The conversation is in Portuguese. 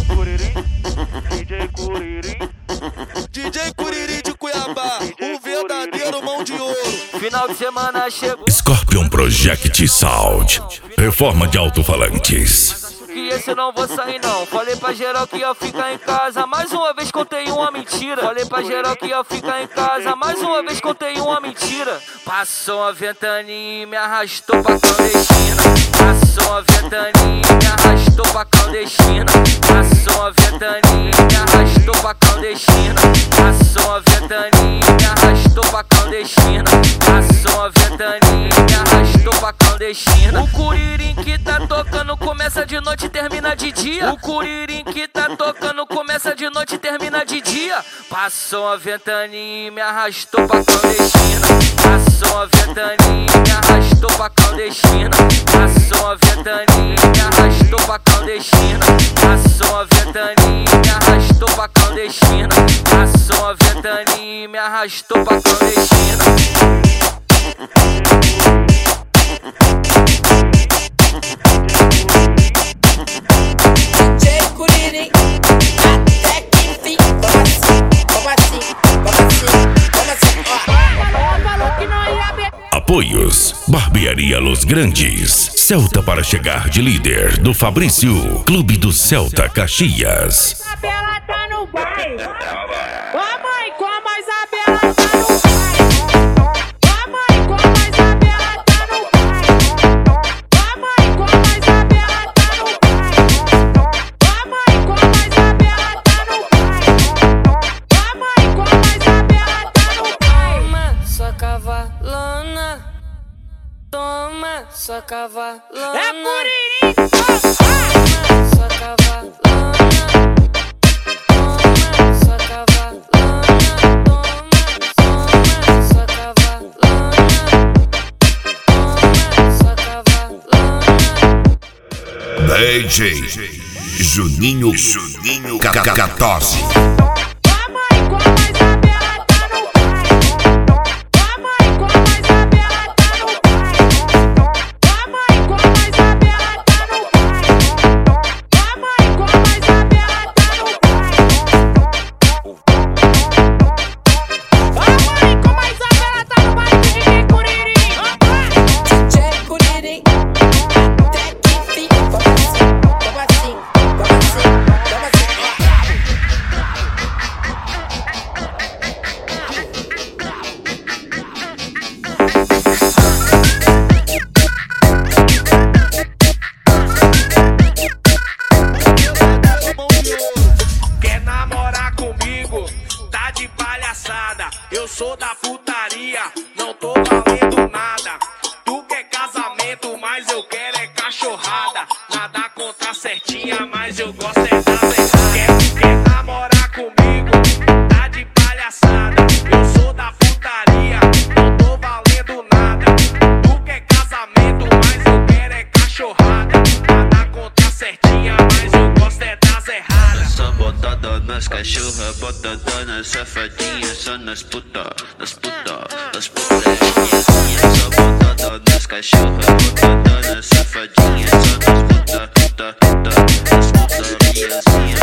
DJ Curirim de Cuiabá, o verdadeiro mão de ouro. Final de semana chegou. Scorpion Project Sound, reforma de alto-falantes. Que esse eu não vou sair não. Falei pra geral que ia ficar em casa. Mais uma vez contei uma mentira. Falei pra geral que ia ficar em casa. Mais uma vez contei uma mentira. Passou uma ventania e me arrastou pra clandestina. Passou uma ventania e me arrastou pra clandestina. Passou uma ventania e me arrastou pra clandestina. Passou uma ventania e me arrastou pra clandestina. Passou uma ventania e me arrastou pra clandestina. O Curirim que tá tocando começa de noite e termina de dia. O Curirim que tá tocando começa de noite e termina de dia. Passou uma ventania e me arrastou pra clandestina. Passou uma ventania e me arrastou pra clandestina. Passou uma ventania e me arrastou pra clandestina. Passou uma ventania e me arrastou pra clandestina. Passou uma ventania e me arrastou pra clandestina. DJ Curirim, até que enfim. Como assim, falou que não ia ver. Apoios: Barbearia Los Grandes, Celta para chegar de líder do Fabrício, Clube do Celta Caxias. A Bela tá no baile. Ô mãe, como a Isabela tá no baile. Ô mãe, como a Isabela tá no baile. Ô mãe, como a Isabela tá no baile. Ô mãe, como a Isabela tá no baile. Ô mãe, como a Isabela tá no baile. Toma sua cavalona. Toma sua cavalona. É Curirim. Toma sua cavalona. Toma sua cavalona. Toma sua cavalona. Toma sua cavalona. DJ Juninho 14. Ô mãe, como a Isabela tá no baile. Ô mãe, como a Isabela tá no baile. Ô mãe, como a Isabela tá no baile. Ô mãe, como a Isabela tá no baile. Ô mãe, como a Isabela tá no baile do DJ Curirim. DJ Curirim, até que enfim. Como assim? Quer namorar comigo? Tá de palhaçada. Eu sou da putaria, não tô valendo nada. Tu quer casamento, mas eu quero é cachorrada. Nada contra a certinha, mas eu gosto é das erradas. Quer namorar comigo? Tá de palhaçada. Eu sou da putaria, não tô valendo nada. Tu quer casamento, mas eu quero é cachorrada. Nada contra a certinha, mas eu gosto é das erradas. Só botada nas cachorras, botada nas safadinhas, só nas puta, nas putezinhas. Só botada nas cachorras, botada nas safadinhas, só nas puta, nas putariazinhas.